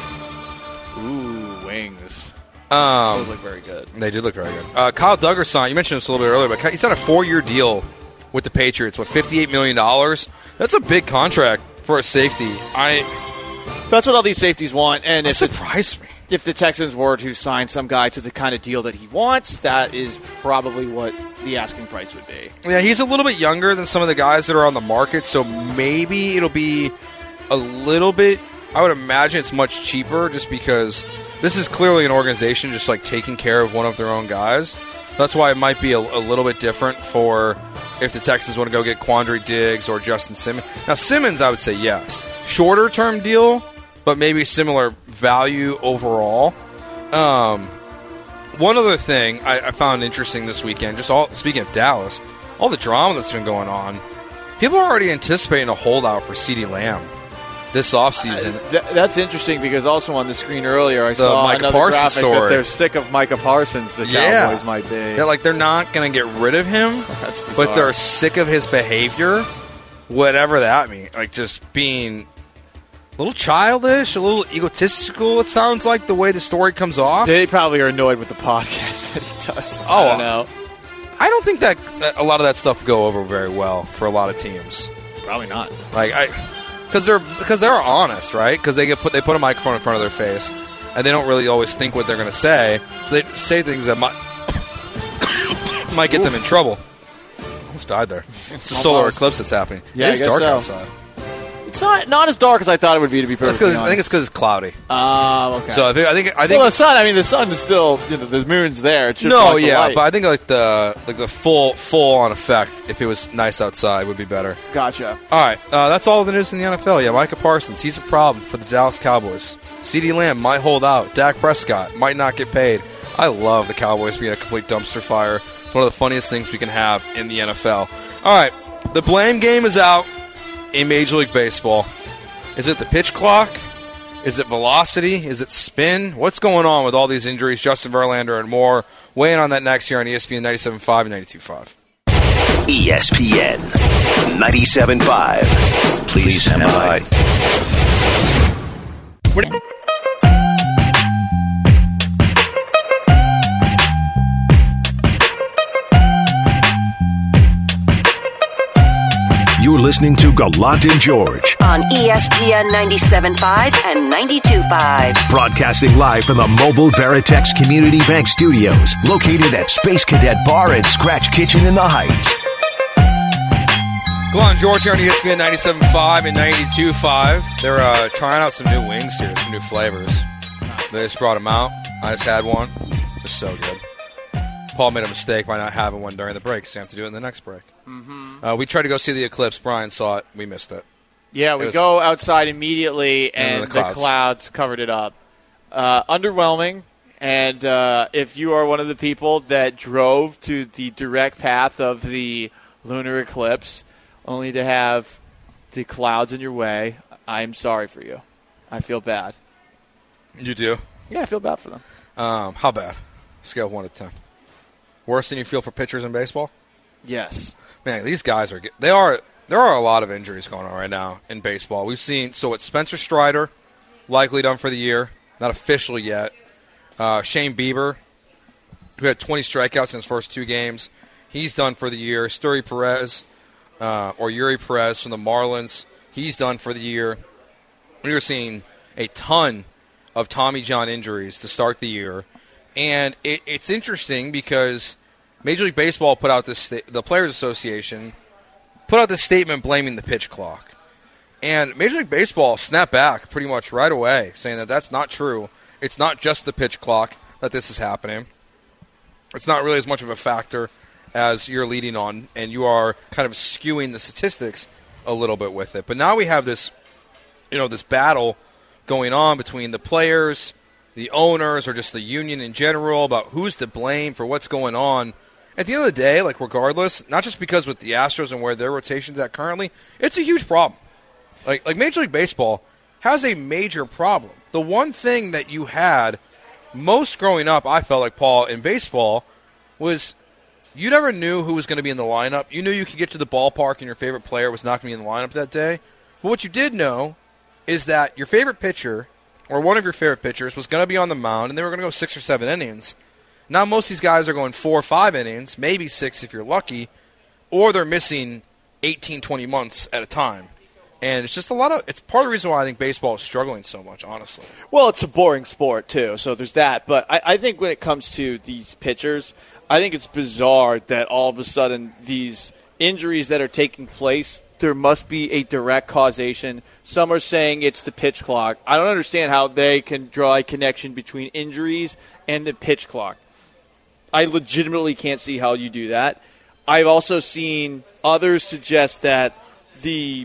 Ooh, wings. Um, Those look very good. They did look very good. Uh, Kyle Duggar signed, you mentioned this a little bit earlier, but he signed a four-year deal with the Patriots. What, fifty-eight million dollars? That's a big contract for a safety. I That's what all these safeties want. And That if, it, surprised me. if the Texans were to sign some guy to the kind of deal that he wants, that is probably what the asking price would be. Yeah, he's a little bit younger than some of the guys that are on the market, so maybe it'll be a little bit. I would imagine it's much cheaper just because this is clearly an organization just like taking care of one of their own guys. That's why it might be a, a little bit different for if the Texans want to go get Quandre Diggs or Justin Simmons. Now, Simmons, I would say yes. Shorter term deal, but maybe similar value overall. Um, one other thing I, I found interesting this weekend, just all speaking of Dallas, all the drama that's been going on, people are already anticipating a holdout for CeeDee Lamb this offseason. Th- that's interesting because also on the screen earlier I saw Micah another Parsons graphic story. that they're sick of Micah Parsons, the Yeah. Cowboys might be. Yeah, like they're not going to get rid of him, That's bizarre. but they're sick of his behavior, whatever that means. Like just being a little childish, a little egotistical, it sounds like the way the story comes off. They probably are annoyed with the podcast that he does. Oh, I don't know. I don't think that that a lot of that stuff go over very well for a lot of teams. Probably not. Like I, because they're because they're honest, right? Because they get put they put a microphone in front of their face, and they don't really always think what they're going to say, so they say things that might might get them in trouble. Almost died there. It's a solar Almost. eclipse that's happening. Yeah, it I is guess dark so. outside. It's not not as dark as I thought it would be, to be That's perfectly because I think it's because it's cloudy. Oh, okay. So I think I think I think well, the sun. I mean, the sun is still. You know, the moon's there. It should no, block the yeah, light. but I think like the like the full full on effect, if it was nice outside, would be better. Gotcha. All right, uh, that's all the news in the N F L. Yeah, Micah Parsons, he's a problem for the Dallas Cowboys. CeeDee Lamb might hold out. Dak Prescott might not get paid. I love the Cowboys being a complete dumpster fire. It's one of the funniest things we can have in the N F L. All right, the blame game is out in Major League Baseball. Is it the pitch clock? Is it velocity? Is it spin? What's going on with all these injuries? Justin Verlander and more. Weigh in on that next here on E S P N ninety-seven point five and ninety-two point five. E S P N ninety-seven point five. Please stand by. You're listening to Gallant and George on E S P N ninety-seven point five and ninety-two point five. Broadcasting live from the Mobile Veritex Community Bank Studios, located at Space Cadet Bar and Scratch Kitchen in the Heights. Gallant and George here on E S P N ninety-seven point five and ninety-two point five. They're uh, trying out some new wings here, some new flavors. They just brought them out. I just had one. Just so good. Paul made a mistake by not having one during the break, so you have to do it in the next break. Mm-hmm. Uh, we tried to go see the eclipse. Brian saw it. We missed it. Yeah, we was, go outside immediately, and, and the, clouds. the clouds covered it up. Uh, underwhelming, and uh, if you are one of the people that drove to the direct path of the lunar eclipse, only to have the clouds in your way, I'm sorry for you. I feel bad. You do? Yeah, I feel bad for them. Um, how bad? Scale of one to ten. Worse than you feel for pitchers in baseball? Yes. Man, these guys are – they are – there are a lot of injuries going on right now in baseball. We've seen – so it's Spencer Strider, likely done for the year, not official yet. Uh, Shane Bieber, who had twenty strikeouts in his first two games, he's done for the year. Sturi Perez, uh, or Yuri Perez from the Marlins, he's done for the year. We were seeing a ton of Tommy John injuries to start the year. And it, it's interesting because Major League Baseball put out this sta- the Players Association put out this statement blaming the pitch clock. And Major League Baseball snapped back pretty much right away, saying that that's not true. It's not just the pitch clock that this is happening. It's not really as much of a factor as you're leading on, and you are kind of skewing the statistics a little bit with it. But now we have this, you know, this battle going on between the players, the owners, or just the union in general about who's to blame for what's going on. At the end of the day, like regardless, not just because with the Astros and where their rotation's at currently, it's a huge problem. Like like Major League Baseball has a major problem. The one thing that you had most growing up, I felt like, Paul, in baseball, was you never knew who was going to be in the lineup. You knew you could get to the ballpark and your favorite player was not going to be in the lineup that day. But what you did know is that your favorite pitcher or one of your favorite pitchers was going to be on the mound, and they were going to go six or seven innings. Now most of these guys are going four or five innings, maybe six if you're lucky, or they're missing eighteen, twenty months at a time. And it's just a lot of – it's part of the reason why I think baseball is struggling so much, honestly. Well, it's a boring sport, too, so there's that. But I, I think when it comes to these pitchers, I think it's bizarre that all of a sudden these injuries that are taking place, there must be a direct causation. Some are saying it's the pitch clock. I don't understand how they can draw a connection between injuries and the pitch clock. I legitimately can't see how you do that. I've also seen others suggest that the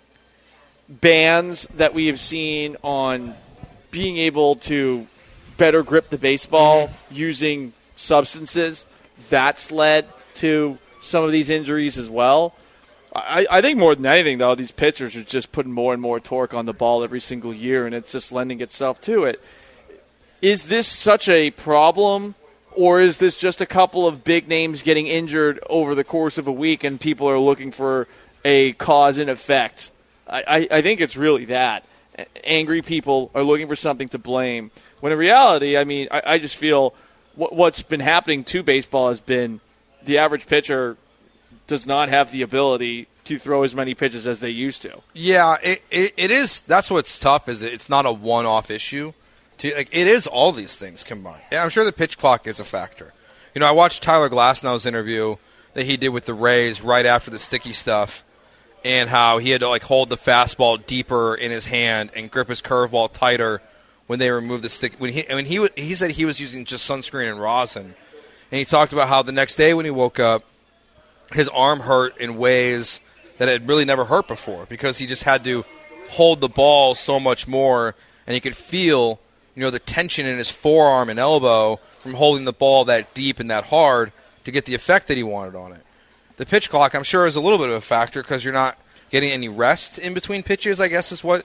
bans that we have seen on being able to better grip the baseball mm-hmm. using substances, that's led to some of these injuries as well. I, I think more than anything, though, these pitchers are just putting more and more torque on the ball every single year, and it's just lending itself to it. Is this such a problem, or is this just a couple of big names getting injured over the course of a week and people are looking for a cause and effect? I, I, I think it's really that. Angry people are looking for something to blame. When in reality, I mean, I, I just feel what, what's been happening to baseball has been the average pitcher does not have the ability to throw as many pitches as they used to. Yeah, it, it, it is. That's what's tough is it's not a one-off issue. To, like, it is all these things combined. Yeah, I'm sure the pitch clock is a factor. You know, I watched Tyler Glasnow's interview that he did with the Rays right after the sticky stuff and how he had to like hold the fastball deeper in his hand and grip his curveball tighter when they removed the stick. When he, when he, he said he was using just sunscreen and rosin. And he talked about how the next day when he woke up, his arm hurt in ways that it really never hurt before because he just had to hold the ball so much more, and he could feel, you know, the tension in his forearm and elbow from holding the ball that deep and that hard to get the effect that he wanted on it. The pitch clock, I'm sure, is a little bit of a factor because you're not getting any rest in between pitches, I guess is what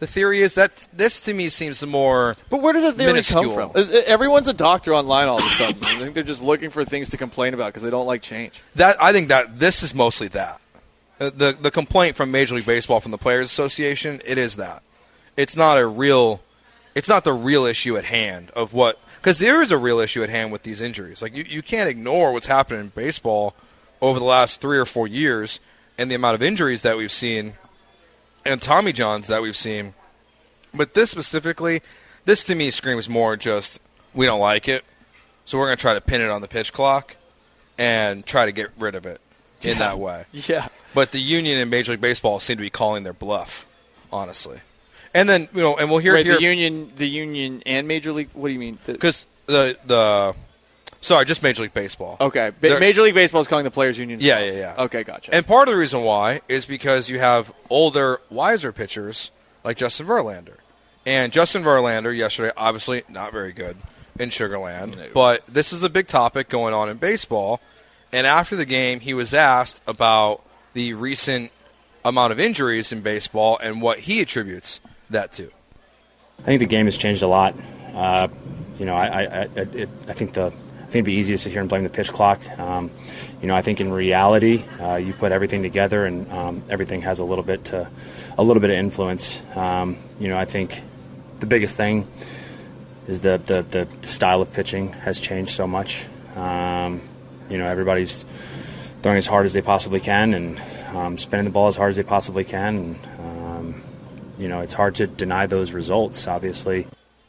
The theory is that this, to me, seems the more But where does the theory minuscule. come from? Is- Everyone's a doctor online all of a sudden. I think they're just looking for things to complain about because they don't like change. That I think that this is mostly that. Uh, The the complaint from Major League Baseball, from the Players Association, it is that. It's not a real, it's not the real issue at hand of what, because there is a real issue at hand with these injuries. Like you, you can't ignore what's happened in baseball over the last three or four years and the amount of injuries that we've seen and Tommy Johns that we've seen. But this specifically, this to me screams more just, we don't like it, so we're going to try to pin it on the pitch clock and try to get rid of it in Yeah. that way. Yeah. But the union and Major League Baseball seem to be calling their bluff, honestly. And then, you know, and we'll hear Wait, here the union, the union and Major League. What do you mean? The- because the the sorry, just Major League Baseball. okay, Ba- They're- Major League Baseball is calling the players' union. Yeah, bluff. yeah, yeah. Okay, gotcha. And part of the reason why is because you have older, wiser pitchers like Justin Verlander. And Justin Verlander yesterday, obviously not very good in Sugarland, No. but this is a big topic going on in baseball. And after the game, he was asked about the recent amount of injuries in baseball and what he attributes that to. I think the game has changed a lot. Uh, you know, I, I, I, it, I think the I think it'd be easy to sit here and blame the pitch clock. Um, you know, I think in reality, uh, you put everything together, and um, everything has a little bit to, a little bit of influence. Um, you know, I think the biggest thing is the the, the, the style of pitching has changed so much. Um, you know, everybody's throwing as hard as they possibly can and um, spinning the ball as hard as they possibly can. And, um, you know, it's hard to deny those results, obviously.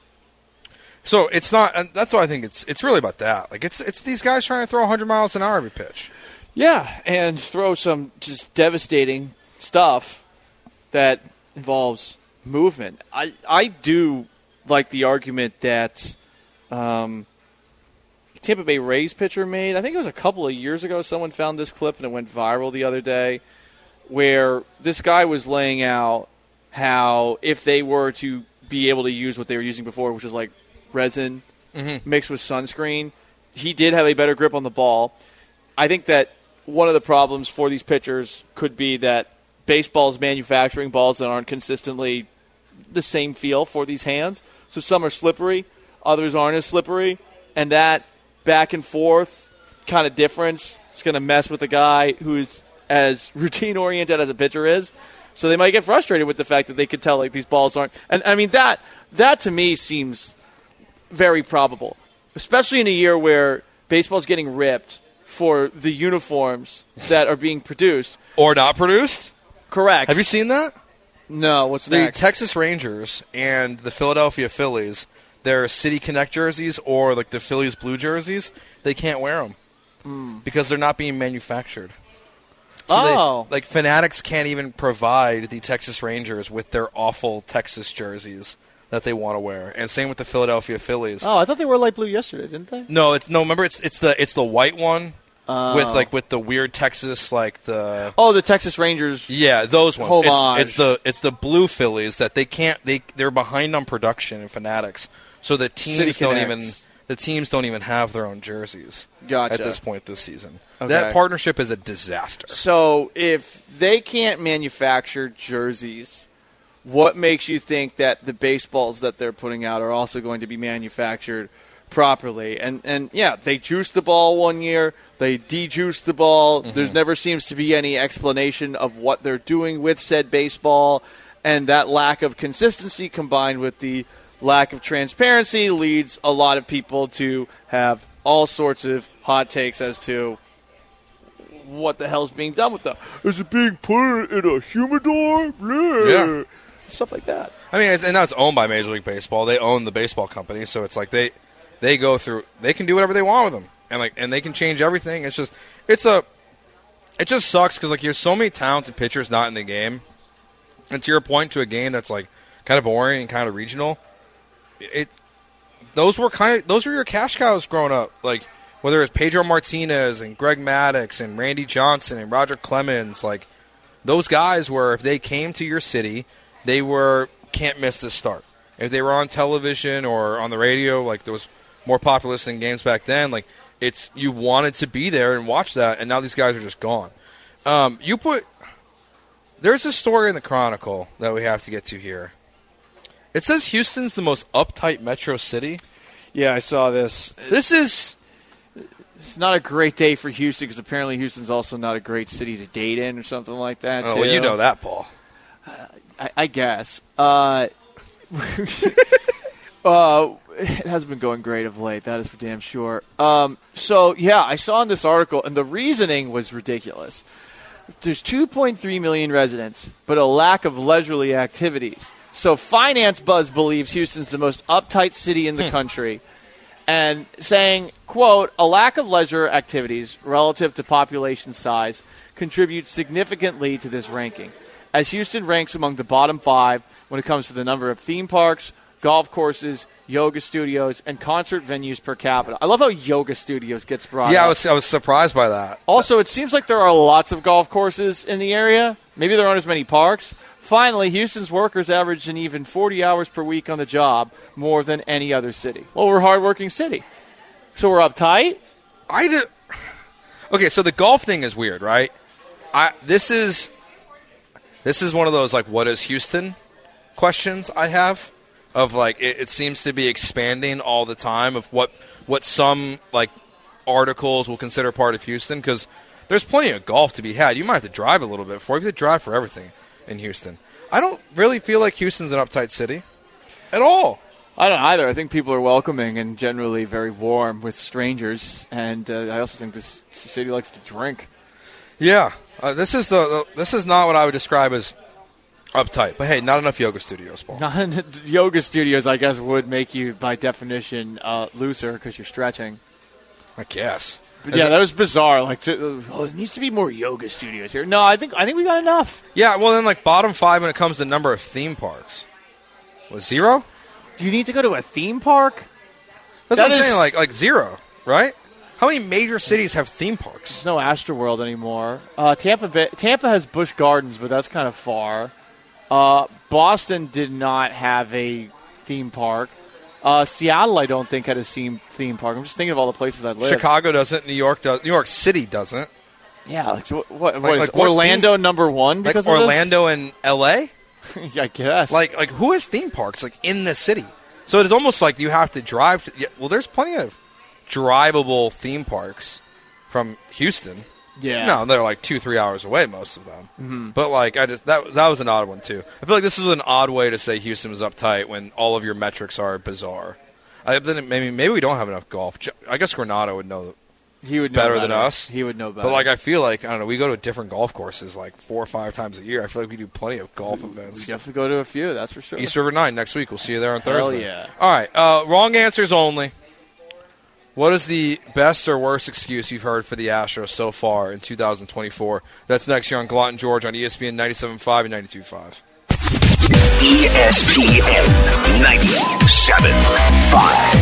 So it's not, and that's why I think it's it's really about that. Like it's it's these guys trying to throw one hundred miles an hour every pitch. Yeah, and throw some just devastating stuff that involves movement. I I do like the argument that um, Tampa Bay Rays pitcher made. I think it was a couple of years ago. Someone found this clip and it went viral the other day, where this guy was laying out how if they were to be able to use what they were using before, which was like resin Mm-hmm. mixed with sunscreen, he did have a better grip on the ball. I think that one of the problems for these pitchers could be that baseball is manufacturing balls that aren't consistently the same feel for these hands. So some are slippery, others aren't as slippery, and that back and forth kind of difference is going to mess with a guy who's as routine-oriented as a pitcher is. So they might get frustrated with the fact that they could tell like these balls aren't. And I mean that that to me seems very probable, especially in a year where baseball's getting ripped for the uniforms that are being produced. Or not produced? Correct. Have you seen that? No, what's The next? Texas Rangers and the Philadelphia Phillies, their City Connect jerseys or like the Phillies blue jerseys, they can't wear them Mm. because they're not being manufactured. So Oh. they, like Fanatics can't even provide the Texas Rangers with their awful Texas jerseys that they want to wear, and same with the Philadelphia Phillies. Oh, I thought they were light blue yesterday, didn't they? No, it's no. Remember, it's it's the it's the white one Oh. with like with the weird Texas like the Oh, the Texas Rangers. yeah those ones. It's, Homage. it's the it's the blue Phillies that they can't they they're behind on production in Fanatics, so the teams City don't Connects. even the teams don't even have their own jerseys Gotcha. at this point this season. Okay. That partnership is a disaster. So if they can't manufacture jerseys, what makes you think that the baseballs that they're putting out are also going to be manufactured properly? And and yeah, they juiced the ball one year, they de-juiced the ball. Mm-hmm. There never seems to be any explanation of what they're doing with said baseball, and that lack of consistency combined with the lack of transparency leads a lot of people to have all sorts of hot takes as to what the hell's being done with them. Is it being put in a humidor? Blah. Yeah. Stuff like that. I mean, it's, and now it's owned by Major League Baseball. They own the baseball company, so it's like they they go through. They can do whatever they want with them, and like and they can change everything. It's just it's a it just sucks because like you have so many talented pitchers not in the game, and to your point, to a game that's like kind of boring and kind of regional. It those were kind of those were your cash cows growing up, like whether it's Pedro Martinez and Greg Maddux and Randy Johnson and Roger Clemens, like those guys were if they came to your city. They were can't miss this start. If they were on television or on the radio, like there was more popular listening games back then, like it's you wanted to be there and watch that, and now these guys are just gone. Um, you put there's a story in the Chronicle that we have to get to here It says Houston's the most uptight metro city. Yeah, I saw this. This is... It's not a great day for Houston because apparently Houston's also not a great city to date in or something like that. Oh, too. well, you know that, Paul. Uh, I, I guess. Uh, uh, it hasn't been going great of late. That is for damn sure. Um, so, yeah, I saw in this article, and the reasoning was ridiculous. There's two point three million residents, but a lack of leisurely activities. So Finance Buzz believes Houston's the most uptight city in the country. And saying, quote, a lack of leisure activities relative to population size contributes significantly to this ranking, as Houston ranks among the bottom five when it comes to the number of theme parks, golf courses, yoga studios, and concert venues per capita. I love how yoga studios gets brought Yeah, up. I was I was surprised by that. Also, it seems like there are lots of golf courses in the area. Maybe there aren't as many parks. Finally, Houston's workers average an even forty hours per week on the job, more than any other city. Well, we're a hardworking city. So we're uptight? I did. Okay, so the golf thing is weird, right? I this is this is one of those like what is Houston questions I have of like it, it seems to be expanding all the time of what what some like articles will consider part of Houston because there's plenty of golf to be had. You might have to drive a little bit for. You have to drive for everything in Houston. I don't really feel like Houston's an uptight city at all. I don't either. I think people are welcoming and generally very warm with strangers, and uh, I also think this city likes to drink. Yeah, uh, this is the, the this is not what I would describe as uptight. But hey, not enough yoga studios, Paul. Not yoga studios, I guess, would make you by definition uh, looser because you're stretching. I guess. But yeah, that was bizarre. Like, to, oh, there needs to be more yoga studios here. No, I think I think we got enough. Yeah, well then, like bottom five when it comes to number of theme parks was zero. You need to go to a theme park. That's That what I'm is- saying. Like like zero, right? How many major cities have theme parks? There's no Astroworld anymore. Uh, Tampa Bay, Tampa has Busch Gardens, but that's kind of far. Uh, Boston did not have a theme park. Uh, Seattle, I don't think, had a theme theme park. I'm just thinking of all the places I live. Chicago doesn't. New York does. New York City doesn't. Yeah, like, so what, what, Like- what is like what Orlando theme- number one Like because of Orlando and L A. this? I guess. Like like who has theme parks like in the city? So it's almost like you have to drive. To, yeah, well, there's plenty of drivable theme parks from Houston. yeah. No, they're like two, three hours away, most of them. Mm-hmm. But like, I just that that was an odd one too. I feel like this is an odd way to say Houston was uptight when all of your metrics are bizarre. I then maybe maybe we don't have enough golf. I guess Granado would know he would know better than us. He would know better. But like, I feel like I don't know. We go to different golf courses like four or five times a year. I feel like we do plenty of golf events. you have to go to a few. That's for sure. East River Nine next week. We'll see you there on Hell Thursday. yeah. All right. Uh, wrong answers only. What is the best or worst excuse you've heard for the Astros so far in two thousand twenty-four? That's next year on Glott and George on E S P N ninety-seven point five and ninety-two point five. E S P N ninety-seven point five.